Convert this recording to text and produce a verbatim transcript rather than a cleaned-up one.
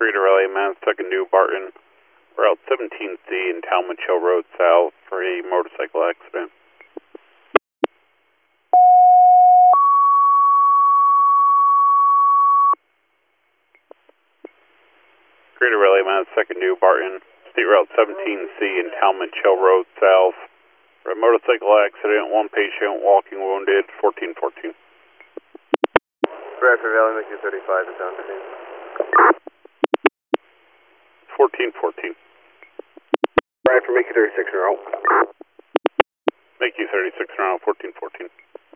Greater L A, Mass, second New Barton, Route seventeen C in Talmadge Hill Road South for a motorcycle accident. Greater L A, Mass, second New Barton, State Route seventeen C in Talmadge Hill Road South for a motorcycle accident, one patient walking wounded, fourteen fourteen. Bradford Valley, make you thirty-five is on scene. fourteen fourteen. Bradford, make you thirty-six in a row. Make you thirty-six around fourteen fourteen.